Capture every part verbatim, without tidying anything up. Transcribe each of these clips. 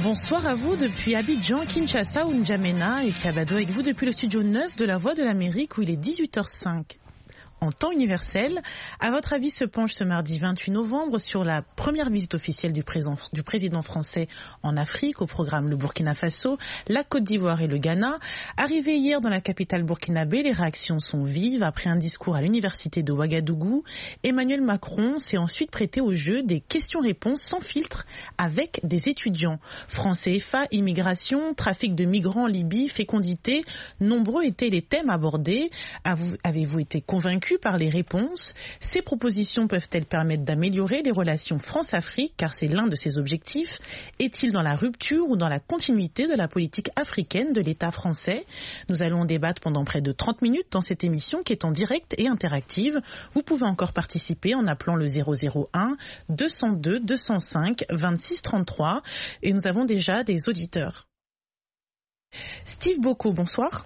Bonsoir à vous depuis Abidjan, Kinshasa ou N'Djamena et Kiabado avec vous depuis le studio neuf de la Voix de l'Amérique où il est dix-huit heures cinq. En temps universel, à votre avis se penche ce mardi vingt-huit novembre sur la première visite officielle du président, du président français en Afrique, au programme le Burkina Faso, la Côte d'Ivoire et le Ghana. Arrivé hier dans la capitale burkinabé, les réactions sont vives. Après un discours à l'université de Ouagadougou, Emmanuel Macron s'est ensuite prêté au jeu des questions-réponses sans filtre avec des étudiants. Franc C F A, immigration, trafic de migrants en Libye, fécondité, nombreux étaient les thèmes abordés. Avez-vous été convaincu par les réponses? Ces propositions peuvent-elles permettre d'améliorer les relations France-Afrique, car c'est l'un de ses objectifs? Est-il dans la rupture ou dans la continuité de la politique africaine de l'État français? Nous allons en débattre pendant près de trente minutes dans cette émission qui est en direct et interactive. Vous pouvez encore participer en appelant le zéro zéro un deux zéro deux deux zéro cinq vingt-six trente-trois et nous avons déjà des auditeurs. Steve Boko, bonsoir.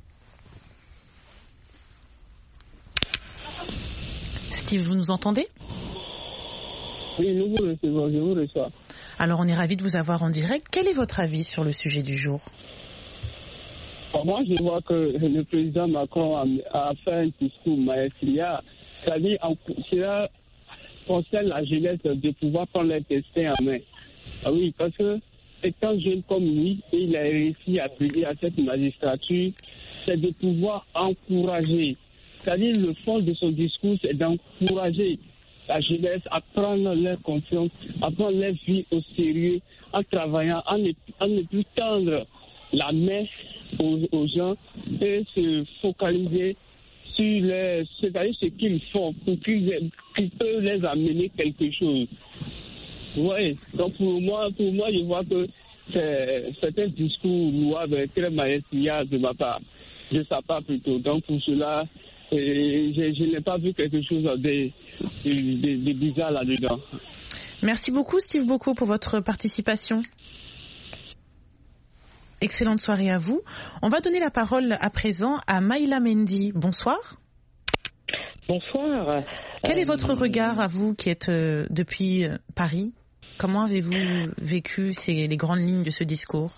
Steve, vous nous entendez? Oui, nous vous recevons, je vous reçois. Alors, on est ravis de vous avoir en direct. Quel est votre avis sur le sujet du jour? Pour moi, je vois que le président Macron a, a fait un discours maestria, c'est-à-dire cela concerne la jeunesse de pouvoir prendre leur destin en main. Ah oui, parce que étant jeune comme lui, il a réussi à briller à cette magistrature, c'est de pouvoir encourager. C'est-à-dire le fond de son discours, c'est d'encourager la jeunesse à prendre leur confiance, à prendre leur vie au sérieux, en travaillant, en ne, en ne plus tendre la main aux, aux gens et se focaliser sur les, c'est-à-dire ce qu'ils font pour qu'ils, qu'ils peuvent les amener quelque chose. Oui, donc pour moi, pour moi, je vois que c'est, c'est un discours louable, très maestria de ma part, de sa part plutôt. Donc pour cela, Et je, je n'ai pas vu quelque chose de, de, de, de bizarre là-dedans. Merci beaucoup Steve Boko pour votre participation. Excellente soirée à vous. On va donner la parole à présent à Maïla Mendy. Bonsoir. Bonsoir. Quel euh... est votre regard à vous qui êtes euh, depuis euh, Paris? Comment avez-vous vécu ces, les grandes lignes de ce discours?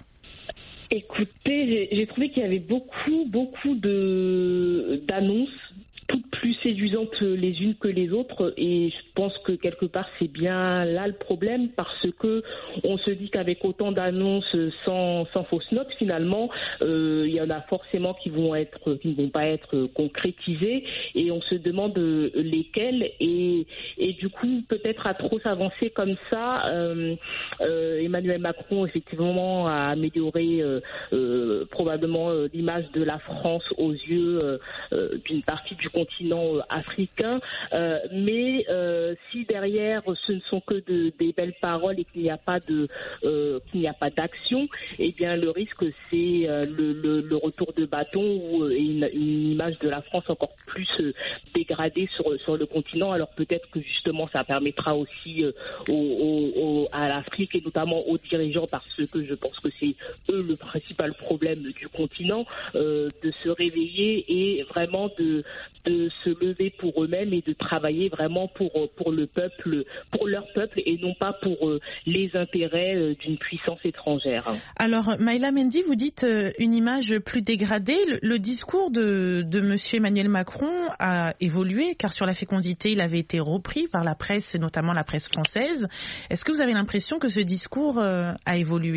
Écoutez, j'ai, j'ai trouvé qu'il y avait beaucoup, beaucoup de, d'annonces, toutes plus séduisantes les unes que les autres, et je pense que quelque part c'est bien là le problème, parce que on se dit qu'avec autant d'annonces sans, sans fausse note, finalement, euh, il y en a forcément qui vont être, qui ne vont pas être concrétisées, et on se demande lesquelles, et, et du coup peut-être à trop s'avancer comme ça, euh, euh, Emmanuel Macron effectivement a amélioré euh, euh, probablement euh, l'image de la France aux yeux euh, euh, d'une partie du continent africain, euh, mais euh, si derrière ce ne sont que de, des belles paroles et qu'il n'y a pas de euh, qu'il n'y a pas d'action, eh bien le risque c'est euh, le, le, le retour de bâton ou euh, une, une image de la France encore plus euh, dégradée sur sur le continent. Alors peut-être que justement ça permettra aussi euh, au, au, à l'Afrique et notamment aux dirigeants, parce que je pense que c'est eux le principal problème du continent, euh, de se réveiller et vraiment de de se lever pour eux-mêmes et de travailler vraiment pour pour le peuple, pour leur peuple et non pas pour euh, les intérêts euh, d'une puissance étrangère. Alors Maïla Mendy, vous dites euh, une image plus dégradée. Le, le discours de de Monsieur Emmanuel Macron a évolué, car sur la fécondité, il avait été repris par la presse, notamment la presse française. Est-ce que vous avez l'impression que ce discours euh, a évolué?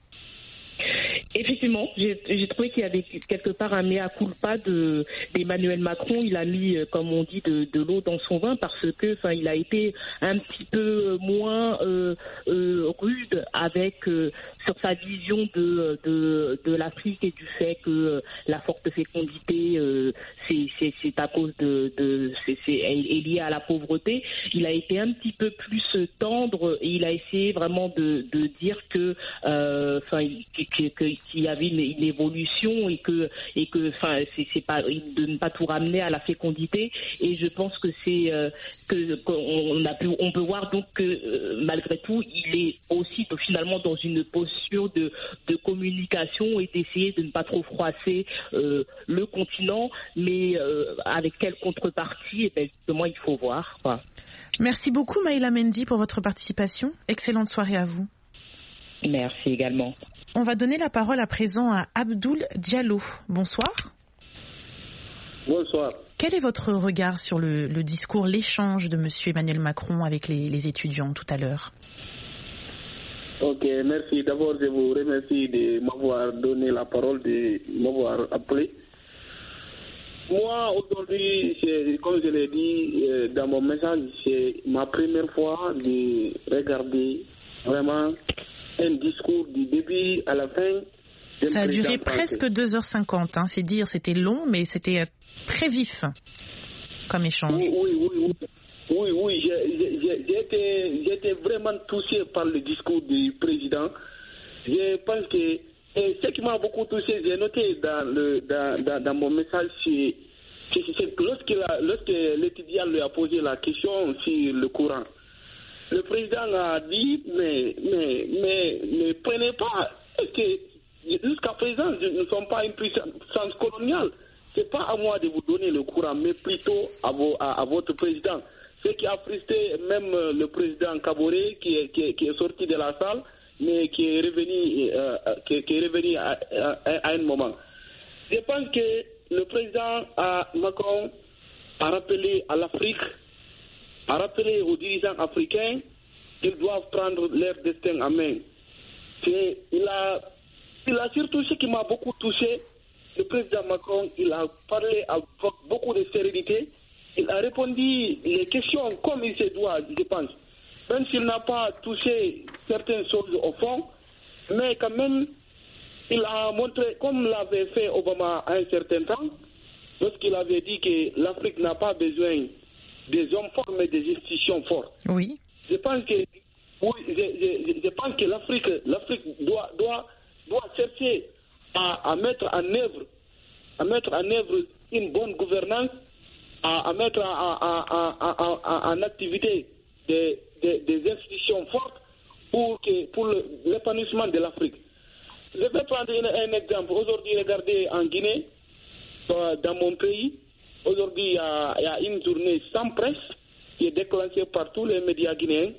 Effectivement, j'ai, j'ai trouvé qu'il y avait quelque part un mea culpa de d'Emmanuel Macron. Il a mis, comme on dit, de, de l'eau dans son vin, parce que, enfin, il a été un petit peu moins euh, euh, rude avec euh, sur sa vision de, de de l'Afrique et du fait que la forte fécondité euh, c'est, c'est c'est à cause de de c'est, c'est est lié à la pauvreté. Il a été un petit peu plus tendre et il a essayé vraiment de de dire que enfin euh, que, que, qu'il y avait une, une évolution et que et que enfin c'est, c'est pas de ne pas tout ramener à la fécondité. Et je pense que c'est euh, que qu'on a pu on peut voir donc que euh, malgré tout il est aussi finalement dans une posture de de communication et d'essayer de ne pas trop froisser euh, le continent, mais euh, avec quelle contrepartie, et bien justement il faut voir quoi. Merci beaucoup Maïla Mendy pour votre participation. Excellente soirée à vous. Merci également. On va donner la parole à présent à Abdoul Diallo. Bonsoir. Bonsoir. Quel est votre regard sur le, le discours, l'échange de M. Emmanuel Macron avec les, les étudiants tout à l'heure? Ok, merci. D'abord, je vous remercie de m'avoir donné la parole, de m'avoir appelé. Moi, aujourd'hui, comme je l'ai dit dans mon message, c'est ma première fois de regarder vraiment un discours du début à la fin. Ça a duré presque deux heures cinquante, hein, c'est dire, c'était long, mais c'était très vif comme échange. Oui, oui, oui, oui, oui, oui j'ai été, j'ai été vraiment touché par le discours du président. Je pense que et ce qui m'a beaucoup touché, j'ai noté dans, le, dans, dans, dans mon message, c'est que lorsque, la, lorsque l'étudiant lui a posé la question sur le courant, le président a dit, mais, mais, mais ne prenez pas, est-ce que jusqu'à présent, nous ne sommes pas une puissance coloniale. Ce n'est pas à moi de vous donner le courant, mais plutôt à, vos, à, à votre président. Ce qui a frustré même le président Kaboré, qui est, qui, est, qui est sorti de la salle, mais qui est revenu, euh, qui, qui est revenu à, à, à un moment. Je pense que le président à Macron a rappelé à l'Afrique, a rappelé aux dirigeants africains qu'ils doivent prendre leur destin en main. Et il, a, il a surtout ce qui m'a beaucoup touché, le président Macron, il a parlé avec beaucoup de sérénité, il a répondu les questions comme il se doit, je pense. Même s'il n'a pas touché certaines choses au fond, mais quand même, il a montré, comme l'avait fait Obama à un certain temps, lorsqu'il avait dit que l'Afrique n'a pas besoin des hommes forts, mais des institutions fortes. Oui. Je pense que, oui, je, je, je pense que l'Afrique, l'Afrique doit, doit, doit chercher à, à mettre en œuvre, à mettre en œuvre une bonne gouvernance, à, à mettre en activité des, des, des institutions fortes pour, que, pour le, l'épanouissement de l'Afrique. Je vais prendre un, un exemple. Aujourd'hui, regardez en Guinée, dans mon pays, aujourd'hui, il y, a, il y a une journée sans presse qui est déclenchée par tous les médias guinéens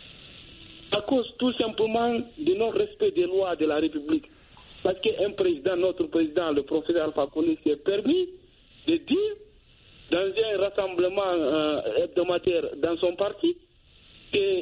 à cause tout simplement du non-respect des lois de la République. Parce qu'un président, notre président, le professeur Alpha Condé, s'est permis de dire dans un rassemblement euh, hebdomadaire dans son parti qu'il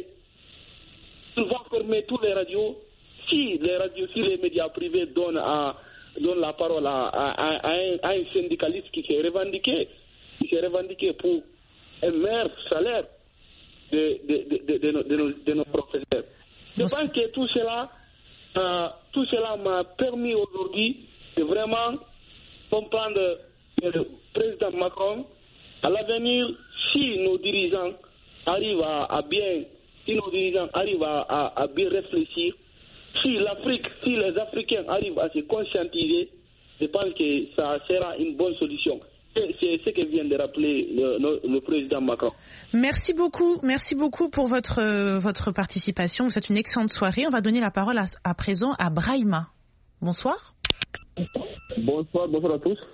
va fermer toutes les radios si les radios, si les médias privés donnent, à, donnent la parole à, à, à, un, à un syndicaliste qui s'est revendiqué, qui s'est revendiqué pour un meilleur salaire de, de, de, de, de, nos, de, nos, de nos professeurs. Je pense que tout cela, euh, tout cela m'a permis aujourd'hui de vraiment comprendre que le président Macron, à l'avenir, si nos dirigeants arrivent à, à bien, si nos dirigeants arrivent à, à, à bien réfléchir, si l'Afrique, si les Africains arrivent à se conscientiser, je pense que ça sera une bonne solution. C'est ce que vient de rappeler le, le, le président Macron. Merci beaucoup, merci beaucoup pour votre, euh, votre participation. Vous êtes une excellente soirée. On va donner la parole à, à présent à Brahima. Bonsoir. Bonsoir, bonsoir à tous.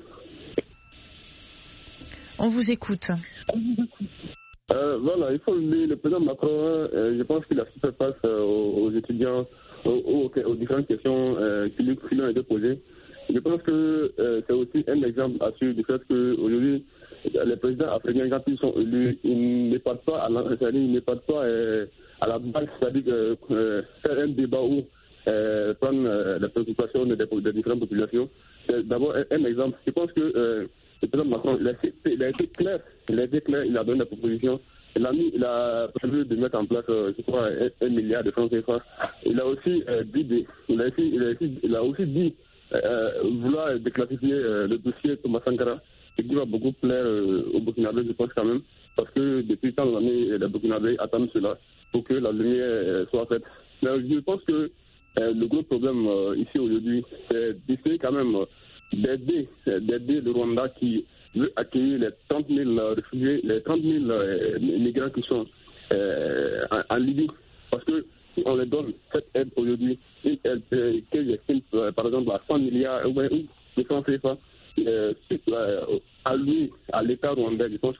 On vous écoute. Euh, voilà, il faut le dire, le président Macron, euh, je pense qu'il a fait face euh, aux, aux étudiants, aux, aux, aux différentes questions euh, qui lui, qui lui ont été posées. Je pense que euh, c'est aussi un exemple à suivre du fait qu'aujourd'hui, les présidents africains, quand ils sont élus, ils ne partent pas à la, ils ne partent pas euh, à la base, c'est-à-dire que, euh, faire un débat où euh, prendre euh, les préoccupations des, des différentes populations. C'est d'abord un, un exemple. Je pense que euh, le président Macron, il a, été, il a été clair, il a été clair, il a donné des propositions. Il a, mis, il a prévu de mettre en place, euh, je crois, un, un milliard de francs C F A. Il a aussi euh, dit, de, il, a aussi, il, a aussi, il a aussi dit euh, vouloir déclassifier euh, le dossier Thomas Sankara, ce qui va beaucoup plaire euh, aux Burkinabés, je pense quand même, parce que depuis tant d'années, les Burkinabés attendent cela pour que la lumière euh, soit faite. Mais je pense que euh, le gros problème euh, ici aujourd'hui, c'est d'essayer quand même euh, d'aider, d'aider le Rwanda qui veut accueillir les trente mille réfugiés, les trente mille euh, migrants qui sont euh, en, en Libye. Parce que si on les donne cette aide aujourd'hui, une aide euh, que j'estime euh, par exemple à cent milliards ou de francs C F A, euh, à lui, à l'État rwandais, je pense que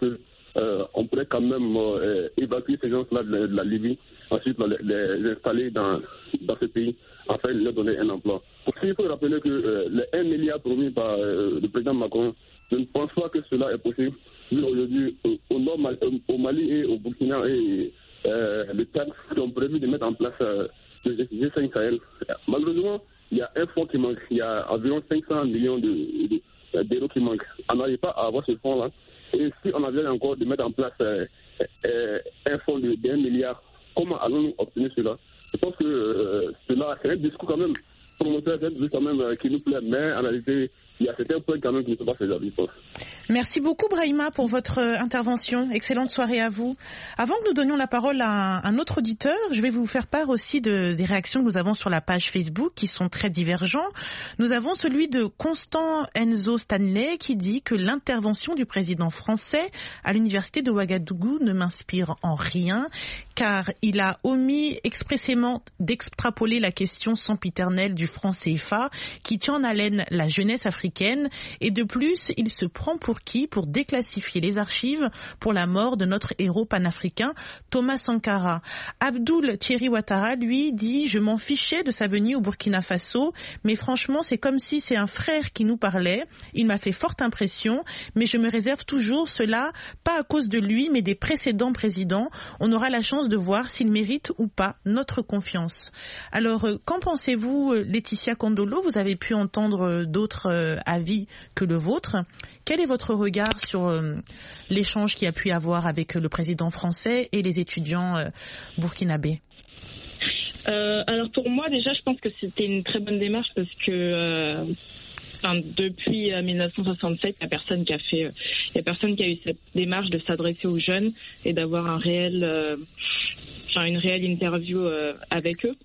euh, on pourrait quand même euh, évacuer ces gens-là de, de la Libye, ensuite les, les installer dans, dans ce pays, afin de leur donner un emploi. Aussi, il faut rappeler que euh, les un milliard promis par euh, le président Macron, je ne pense pas que cela est possible. Aujourd'hui, au, au, nord, au Mali et au Burkina et euh, le Tchad qui ont prévu de mettre en place euh, le G cinq Sahel. Malheureusement, il y a un fonds qui manque. Il y a environ cinq cents millions de, de, d'euros qui manquent. On n'arrive pas à avoir ce fonds-là. Et si on avait encore de mettre en place euh, euh, un fonds de un milliard, comment allons-nous obtenir cela? Je pense que euh, cela, c'est un discours quand même promoteur, c'est un discours quand même euh, qui nous plaît, mais en réalité, il y a certains points quand même qui ne sont pas faisables. Merci beaucoup Brahima pour votre intervention. Excellente soirée à vous. Avant que nous donnions la parole à un autre auditeur, je vais vous faire part aussi de, des réactions que nous avons sur la page Facebook qui sont très divergents. Nous avons celui de Constant Enzo Stanley qui dit que l'intervention du président français à l'université de Ouagadougou ne m'inspire en rien car il a omis expressément d'extrapoler la question sempiternelle du franc C F A qui tient en haleine la jeunesse africaine et de plus il se prend pour qui pour déclassifier les archives pour la mort de notre héros panafricain Thomas Sankara. Abdoul Thierry Ouattara, lui, dit « Je m'en fichais de sa venue au Burkina Faso, mais franchement, c'est comme si c'est un frère qui nous parlait. Il m'a fait forte impression, mais je me réserve toujours cela, pas à cause de lui, mais des précédents présidents. On aura la chance de voir s'il mérite ou pas notre confiance. » Alors, qu'en pensez-vous, Laetitia Kondolo? Vous avez pu entendre d'autres avis que le vôtre. Quel est votre regard sur euh, l'échange qu'il y a pu y avoir avec le président français et les étudiants euh, burkinabés? euh, Alors pour moi déjà je pense que c'était une très bonne démarche parce que euh, enfin, depuis euh, dix-neuf cent soixante-sept il n'y a personne qui a fait, euh, il y a personne qui a eu cette démarche de s'adresser aux jeunes et d'avoir un réel, euh, enfin une réelle interview euh, avec eux.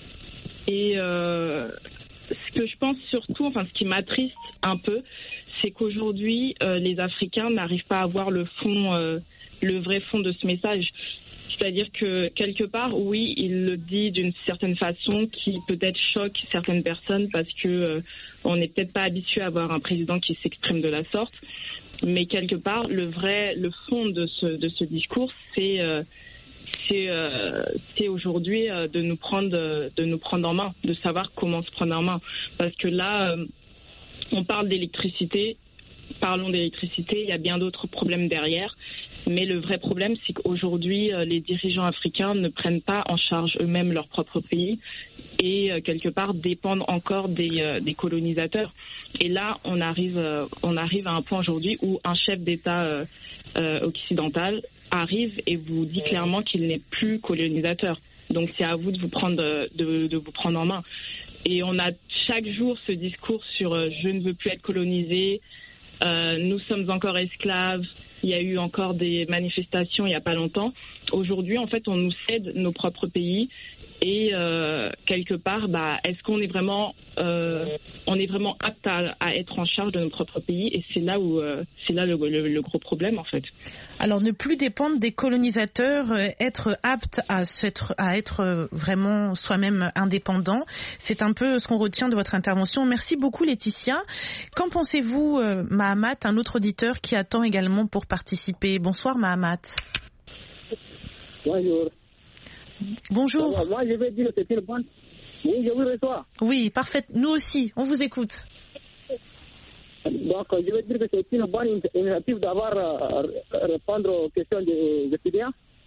Et euh, ce que je pense surtout, enfin ce qui m'attriste un peu, c'est qu'aujourd'hui, euh, les Africains n'arrivent pas à voir le fond, euh, le vrai fond de ce message. C'est-à-dire que, quelque part, oui, il le dit d'une certaine façon qui peut-être choque certaines personnes parce que euh, on n'est peut-être pas habitué à voir un président qui s'exprime de la sorte. Mais quelque part, le vrai, le fond de ce, de ce discours, c'est... Euh, c'est, euh, c'est aujourd'hui euh, de nous prendre de nous prendre en main, de savoir comment se prendre en main. Parce que là, euh, on parle d'électricité, parlons d'électricité, il y a bien d'autres problèmes derrière. Mais le vrai problème, c'est qu'aujourd'hui, euh, les dirigeants africains ne prennent pas en charge eux-mêmes leur propre pays et euh, quelque part dépendent encore des, euh, des colonisateurs. Et là, on arrive, euh, on arrive à un point aujourd'hui où un chef d'État euh, euh, occidental arrive et vous dit clairement qu'il n'est plus colonisateur. Donc c'est à vous de vous prendre, de, de vous prendre en main. Et on a chaque jour ce discours sur euh, je ne veux plus être colonisé, euh, nous sommes encore esclaves. Il y a eu encore des manifestations il n'y a pas longtemps. Aujourd'hui, en fait, on nous cède nos propres pays et euh, quelque part, bah, est-ce qu'on est vraiment, euh, on est vraiment apte à, à être en charge de nos propres pays? Et c'est là où, euh, c'est là le, le, le gros problème, en fait. Alors, ne plus dépendre des colonisateurs, euh, être apte à être, à être euh, vraiment soi-même indépendant, c'est un peu ce qu'on retient de votre intervention. Merci beaucoup, Laetitia. Qu'en pensez-vous, euh, Mahamat, un autre auditeur qui attend également pour participer? Bonsoir, Mahamat. Bonjour. Bonjour. Alors, moi, je vais dire que c'est une bonne... Oui, je vous reçois. Oui, parfait. Nous aussi, on vous écoute. Donc, je vais dire que c'est une bonne initiative d'avoir euh, répondre aux questions des étudiants.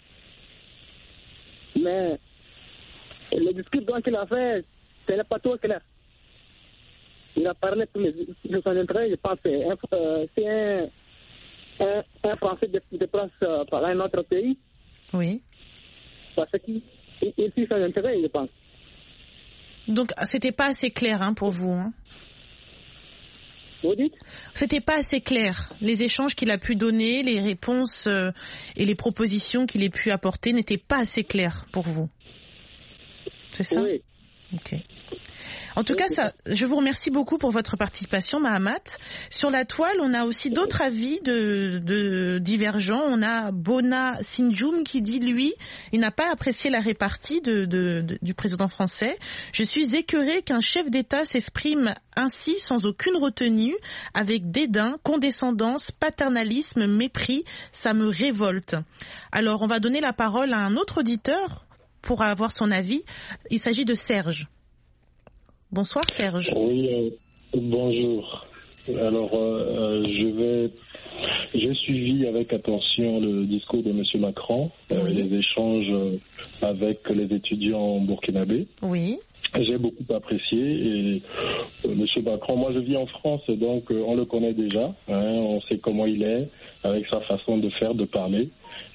Mais le discours dont il a fait, ce n'est pas trop clair. Il a parlé de son intérêt, je pense que c'est un, euh, c'est un, un, un Français de, de place euh, par un autre pays. Oui. Parce qu'il il suit son intérêt, je pense. Donc, c'était pas assez clair hein, pour vous hein. Vous dites? C'était pas assez clair. Les échanges qu'il a pu donner, les réponses euh, et les propositions qu'il ait pu apporter n'étaient pas assez clairs pour vous. C'est ça? Oui. Ok. En tout cas, ça, je vous remercie beaucoup pour votre participation, Mahamat. Sur la toile, on a aussi d'autres avis de, de divergents. On a Bona Sinjoum qui dit, lui, il n'a pas apprécié la répartie de, de, de, du président français. Je suis écœuré qu'un chef d'État s'exprime ainsi sans aucune retenue, avec dédain, condescendance, paternalisme, mépris. Ça me révolte. Alors, on va donner la parole à un autre auditeur pour avoir son avis. Il s'agit de Serge. Bonsoir Serge. Oui, euh, bonjour. Alors, euh, je vais, j'ai suivi avec attention le discours de M. Macron, oui. euh, les échanges avec les étudiants burkinabés. Oui. J'ai beaucoup apprécié et euh, M. Macron, moi je vis en France, donc euh, on le connaît déjà, hein, on sait comment il est, avec sa façon de faire, de parler.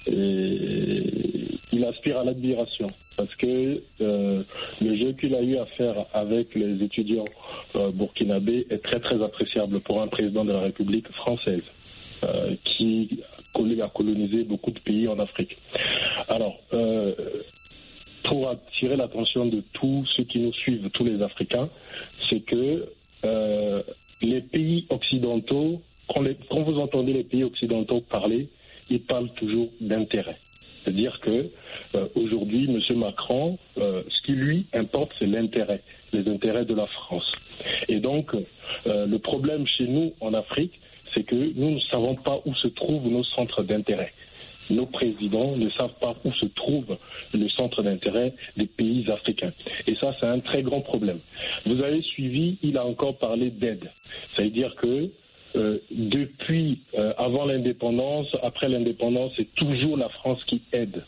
Et il aspire à l'admiration parce que euh, le jeu qu'il a eu à faire avec les étudiants euh, burkinabés est très très appréciable pour un président de la République française euh, qui a colonisé beaucoup de pays en Afrique. Alors, euh, pour attirer l'attention de tous ceux qui nous suivent, tous les Africains, c'est que euh, les pays occidentaux, quand, les, quand vous entendez les pays occidentaux parler, ils parlent toujours d'intérêt. C'est-à-dire que euh, aujourd'hui, M. Macron, euh, ce qui lui importe, c'est l'intérêt, les intérêts de la France. Et donc, euh, le problème chez nous, en Afrique, c'est que nous ne savons pas où se trouvent nos centres d'intérêt. Nos présidents ne savent pas où se trouve le centre d'intérêt des pays africains. Et ça, c'est un très grand problème. Vous avez suivi, il a encore parlé d'aide. C'est-à-dire que Euh, depuis euh, avant l'indépendance, après l'indépendance, c'est toujours la France qui aide.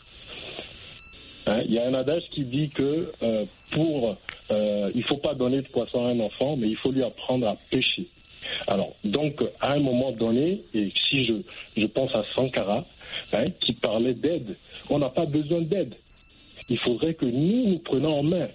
Hein, il y a un adage qui dit que euh, pour euh, il faut pas donner de poisson à un enfant, mais il faut lui apprendre à pêcher. Alors donc à un moment donné, et si je je pense à Sankara, hein, qui parlait d'aide, on n'a pas besoin d'aide. Il faudrait que nous nous prenions en main.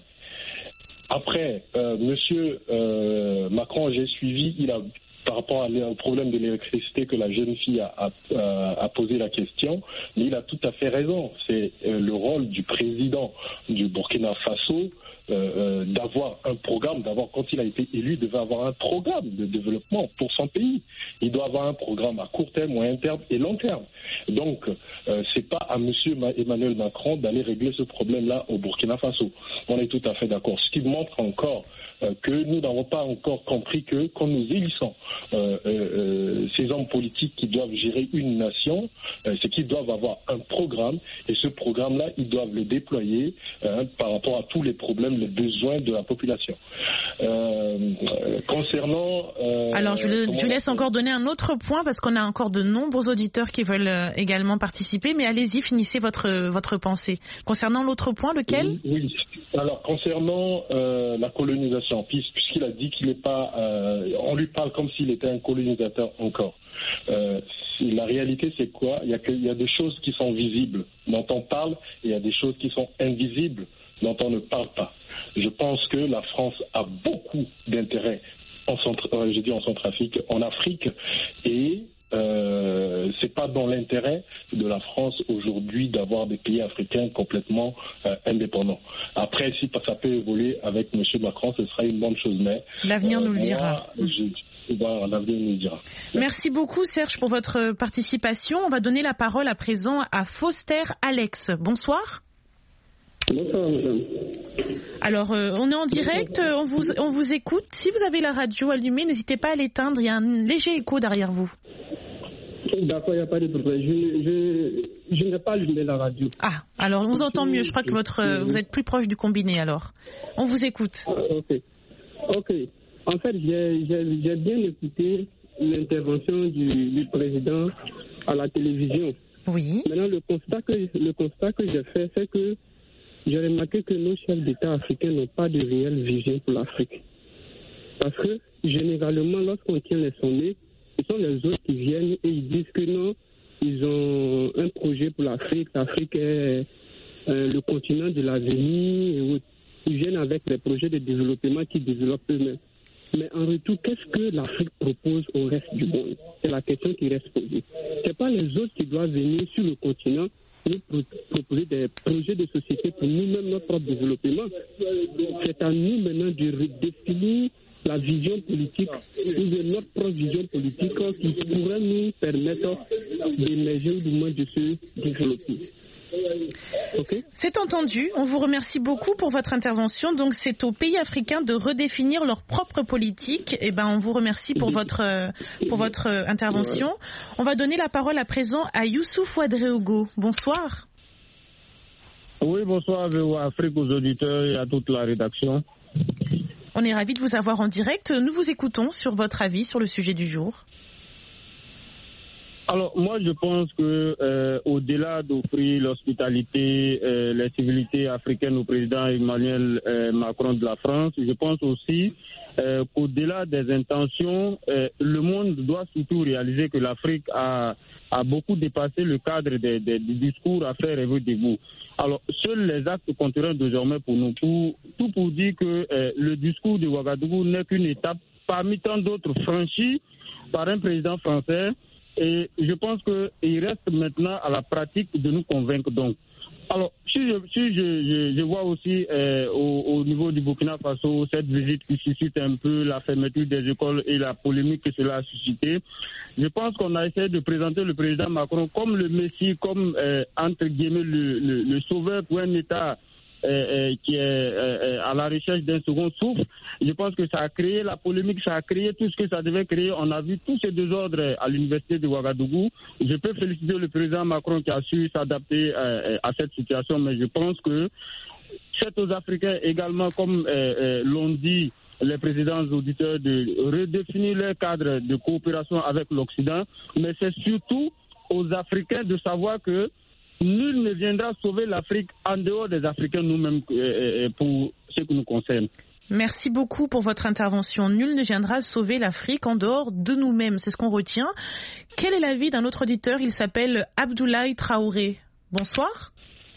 Après, euh, Monsieur euh, Macron, j'ai suivi, il a par rapport au problème de l'électricité que la jeune fille a, a, a posé la question, mais il a tout à fait raison. C'est euh, le rôle du président du Burkina Faso euh, euh, d'avoir un programme, d'avoir, quand il a été élu, il devait avoir un programme de développement pour son pays. Il doit avoir un programme à court terme, moyen terme et long terme. Donc, euh, c'est pas à M. Emmanuel Macron d'aller régler ce problème-là au Burkina Faso. On est tout à fait d'accord. Ce qui montre encore euh, que nous n'avons pas encore compris que quand nous élissons euh, euh, ces hommes politiques qui doivent gérer une nation, euh, c'est qu'ils doivent avoir un programme et ce programme-là, ils doivent le déployer euh, par rapport à tous les problèmes, les besoins de la population. Euh, concernant... Euh, Alors, je, le, je laisse encore donner un autre point parce qu'on a encore de nombreux auditeurs qui veulent euh, également participer, mais allez-y, finissez votre, votre pensée. Concernant l'autre point, lequel ? Oui, oui. Alors, concernant euh, la colonisation, puisqu'il a dit qu'il n'est pas... Euh, on lui parle comme s'il était un colonisateur encore. Euh, la réalité, c'est quoi ? Il y a que, il y a des choses qui sont visibles, dont on parle, et il y a des choses qui sont invisibles, dont on ne parle pas. Je pense que la France a beaucoup d'intérêt en, centre, euh, je dis en Centrafrique, en Afrique, et euh, c'est pas dans l'intérêt de la France aujourd'hui d'avoir des pays africains complètement euh, indépendants. Après, si ça peut évoluer avec M. Macron, ce sera une bonne chose, mais l'avenir euh, nous le moi, dira. Je, Bon, l'avenir nous dira. Merci beaucoup Serge pour votre participation. On va donner la parole à présent à Foster Alex. Bonsoir. Bonsoir madame. Alors euh, on est en direct, on vous, on vous écoute. Si vous avez la radio allumée, n'hésitez pas à l'éteindre, il y a un léger écho derrière vous. D'accord, il n'y a pas de problème. Je, je, je n'ai pas allumé la radio. Ah, alors on vous entend mieux. Je crois que votre, euh, vous êtes plus proche du combiné alors. On vous écoute. Ok. Ok. En fait, j'ai, j'ai, j'ai bien écouté l'intervention du, du président à la télévision. Oui. Maintenant, le constat que, le constat que j'ai fait, c'est que j'ai remarqué que nos chefs d'État africains n'ont pas de réelle vision pour l'Afrique. Parce que, généralement, lorsqu'on tient les sommets, ce sont les autres qui viennent et ils disent que non, ils ont un projet pour l'Afrique. L'Afrique est euh, le continent de l'avenir et autres. Ils viennent avec des projets de développement qu'ils développent eux-mêmes. Mais en retour, qu'est-ce que l'Afrique propose au reste du monde ? C'est la question qui reste posée. Ce n'est pas les autres qui doivent venir sur le continent nous proposer des projets de société pour nous-mêmes, notre propre développement. C'est à nous maintenant de redéfinir la vision politique ou de notre propre vision politique qui pourrait nous permettre d'émerger ou du moins de se développer. Okay. C'est entendu. On vous remercie beaucoup pour votre intervention. Donc, c'est aux pays africains de redéfinir leur propre politique. Et ben, on vous remercie pour votre pour votre intervention. On va donner la parole à présent à Youssouf Ouadréogo. Bonsoir. Oui, bonsoir à V O A Afrique, aux auditeurs et à toute la rédaction. On est ravis de vous avoir en direct. Nous vous écoutons sur votre avis sur le sujet du jour. Alors, moi, je pense que euh, au-delà d'offrir l'hospitalité, euh, les civilités africaines au président Emmanuel euh, Macron de la France, je pense aussi euh, qu'au-delà des intentions, euh, le monde doit surtout réaliser que l'Afrique a, a beaucoup dépassé le cadre des, des, des discours à faire rêver de vous. Alors, seuls les actes compteront désormais pour nous. Pour, tout pour dire que euh, le discours de Ouagadougou n'est qu'une étape parmi tant d'autres franchies par un président français. Et je pense qu'il reste maintenant à la pratique de nous convaincre. Donc, alors, si je, si je, je, je vois aussi euh, au, au niveau du Burkina Faso cette visite qui suscite un peu la fermeture des écoles et la polémique que cela a suscité, je pense qu'on a essayé de présenter le président Macron comme le Messie, comme euh, entre guillemets le, le, le sauveur pour un État Euh, euh, qui est euh, à la recherche d'un second souffle. Je pense que ça a créé la polémique, ça a créé tout ce que ça devait créer. On a vu tous ces désordres à l'université de Ouagadougou. Je peux féliciter le président Macron qui a su s'adapter euh, à cette situation, mais je pense que c'est aux Africains également, comme euh, euh, l'ont dit les présidents auditeurs, de redéfinir leur cadre de coopération avec l'Occident, mais c'est surtout aux Africains de savoir que nul ne viendra sauver l'Afrique en dehors des Africains nous-mêmes euh, pour ce qui nous concerne. Merci beaucoup pour votre intervention. Nul ne viendra sauver l'Afrique en dehors de nous-mêmes. C'est ce qu'on retient. Quel est l'avis d'un autre auditeur? Il s'appelle Abdoulaye Traoré. Bonsoir.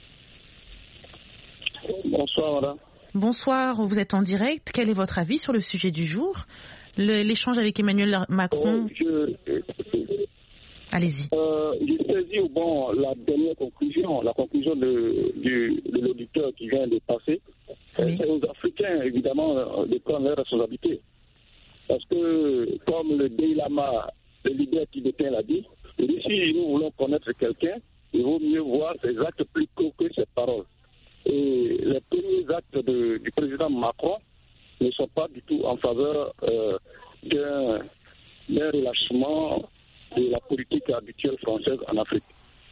Bonsoir, madame. Bonsoir, vous êtes en direct. Quel est votre avis sur le sujet du jour? Le, l'échange avec Emmanuel Macron. Euh, je... Allez-y. Euh, j'ai saisi au bon la dernière conclusion, la conclusion de, de, de l'auditeur qui vient de passer. Oui. C'est aux Africains, évidemment, de prendre leurs responsabilités. Parce que, comme le Dalai Lama, le leader tibétain l'a dit, si nous voulons connaître quelqu'un, il vaut mieux voir ses actes plus courts que ses paroles. Et les premiers actes de, du président Macron ne sont pas du tout en faveur euh, d'un, d'un relâchement de la politique habituelle française en Afrique.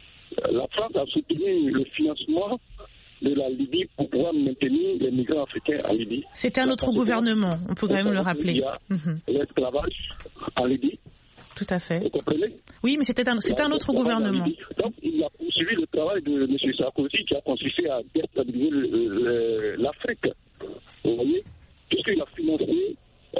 La France a soutenu le financement de la Libye pour pouvoir maintenir les migrants africains en Libye. C'était un la autre gouvernement, on peut quand même le rappeler. Il y a mm-hmm. l'esclavage en Libye. Tout à fait. Vous comprenez? Oui, mais c'était un, c'était un autre gouvernement. Donc, il a poursuivi le travail de M. Sarkozy qui a consisté à déstabiliser le, le, l'Afrique. Vous voyez? Puisqu'il a financé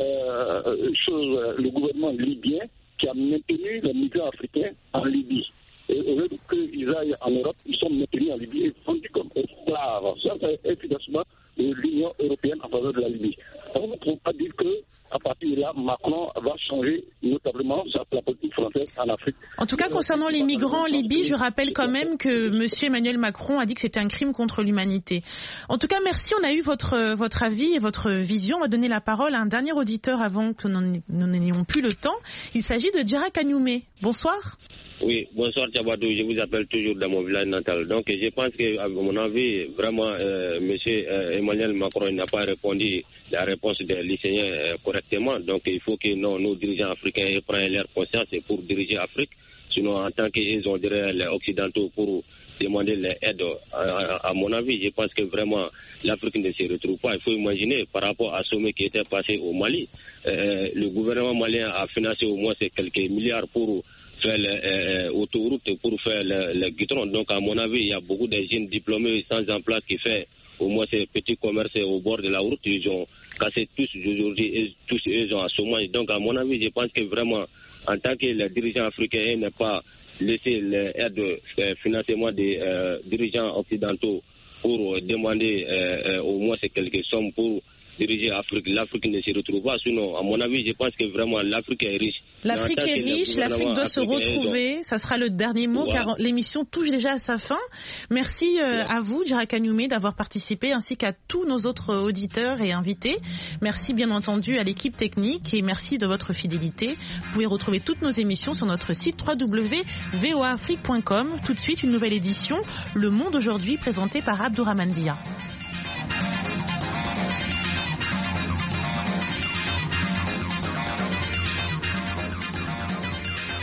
euh, chose, le gouvernement libyen qui a maintenu les migrants africains en Libye. Et au lieu qu'ils aillent en Europe, ils sont maintenus en Libye et vendus comme esclaves. Ça, c'est un financement de l'Union européenne en faveur de la Libye. On ne peut pas dire qu'à partir de là, Macron va changer notablement la politique française en Afrique. En tout cas, concernant les migrants en Libye, je rappelle quand même que M. Emmanuel Macron a dit que c'était un crime contre l'humanité. En tout cas, merci, on a eu votre, votre avis et votre vision. On va donner la parole à un dernier auditeur avant que nous n'ayons plus le temps. Il s'agit de Djara Kagnoumé. Bonsoir. Oui, bonsoir Tchabadou, je vous appelle toujours dans mon village natal. Donc je pense que, à mon avis, vraiment, euh, M. Euh, Emmanuel Macron n'a pas répondu la réponse des lycéens euh, correctement. Donc il faut que non, nos dirigeants africains prennent leur conscience pour diriger l'Afrique. Sinon, en tant qu'ils ont derrière les Occidentaux pour demander l'aide, à, à, à mon avis, je pense que vraiment l'Afrique ne se retrouve pas. Il faut imaginer, par rapport à ce sommet qui était passé au Mali, euh, le gouvernement malien a financé au moins quelques milliards pour faire l'autoroute, euh, pour faire le, le goudron. Donc, à mon avis, il y a beaucoup de jeunes diplômés sans emploi qui font au moins ces petits commerces au bord de la route. Ils ont cassé tous aujourd'hui, et tous ils ont à chômage. Donc, à mon avis, je pense que vraiment, en tant que les dirigeants africains n'ont pas laissé l'aide de financement des euh, dirigeants occidentaux pour demander euh, euh, au moins quelques sommes pour diriger l'Afrique, l'Afrique ne se retrouve pas. Sinon, à mon avis, je pense que vraiment l'Afrique est riche. L'Afrique est riche, l'Afrique doit se retrouver. Ça sera le dernier mot, ouais. Car l'émission touche déjà à sa fin. Merci euh, ouais. à vous, Djara Kagnoumé, d'avoir participé, ainsi qu'à tous nos autres auditeurs et invités. Merci bien entendu à l'équipe technique et merci de votre fidélité. Vous pouvez retrouver toutes nos émissions sur notre site w w w point v o a afrique point com. Tout de suite, une nouvelle édition, Le Monde aujourd'hui, présentée par Abdourahmane Dia.